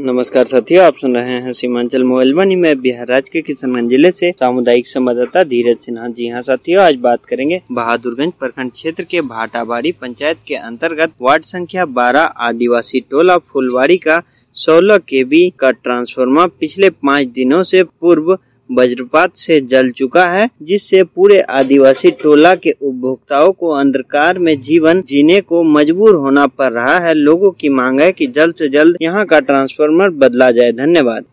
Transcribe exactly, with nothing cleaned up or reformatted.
नमस्कार साथियों, आप सुन रहे हैं सीमांचल मोबाइल वाणी में बिहार राज्य के किशनगंज जिले से सामुदायिक संवाददाता धीरज सिन्हा। जी हां साथियों, आज बात करेंगे बहादुरगंज प्रखंड क्षेत्र के भाटाबाड़ी पंचायत के अंतर्गत वार्ड संख्या बारह आदिवासी टोला फुलवाड़ी का सोलह केवी का ट्रांसफार्मर पिछले पाँच दिनों से पूर्व वज्रपात से जल चुका है, जिससे पूरे आदिवासी टोला के उपभोक्ताओं को अंधकार में जीवन जीने को मजबूर होना पड़ रहा है। लोगों की मांग है कि जल्द से जल्द यहां का ट्रांसफार्मर बदला जाए। धन्यवाद।